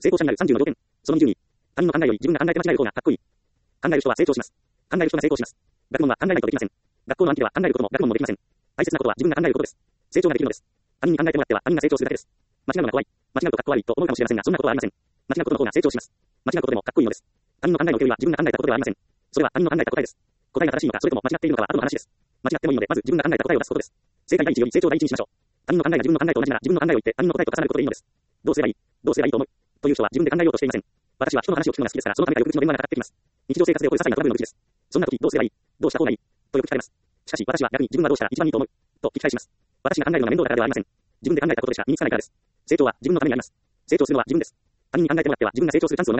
成功者になる30の条件。その20に、他人の考えより自分が考えて間違える方がかっこいい。考える人は成長します。考える人が成功します。学問は考えないとできません。学校の暗記では考えることも学問もできません。大切なことは自分が考えることです。成長ができるのです。他人に考えてもらっては他人が成長するだけです。間違うのが怖い。間違うとかっこ悪いと思うかもしれませんが、そんなことはありません。間違うことの方が成長します。間違うことでもかっこいいのです。他人の考えの距離は自分が考えたことではありません。それは他人の考えた答えです。答えが正しいのか、それとも間違っているのかは後の話です。間違ってもいいので、まず自分が考えた答えを出すことです。正解第一より成長第一にしましょう。他人の考えが自分の考えと同じなら、自分の考えを言って他人の答えと重なることでいいのです。どうすればいいどうすればいいと思うという人は自分で考えようとしていません。私は人の話を聞くのが好きですから、そのためか翌日の電話がかかってきます。日常生活で起こる些細なトラブルのうちです。そんな時、どうすればいいどうした方がいいとよく聞かれます。しかし、私は逆に自分はどうしたら一番いいと思うと聞き返します。私が考えるのが面倒だからではありません。自分で考えたことでしか身につかないからです。成長は自分のためにあります。成長するのは自分です。他人に考えてもらっては自分が成長するチャンスを逃してしまいます。成長するということは他人に考えてもらうことは自分が考えることなのです。間違ってもいいから自分が考えて答えを出す。間違ってもいいから自分が考えて答えを出す。正解第一より成長第一にしましょう。他人の考えが自分の考えと同じなら、自分の考えと重なることでいいのです。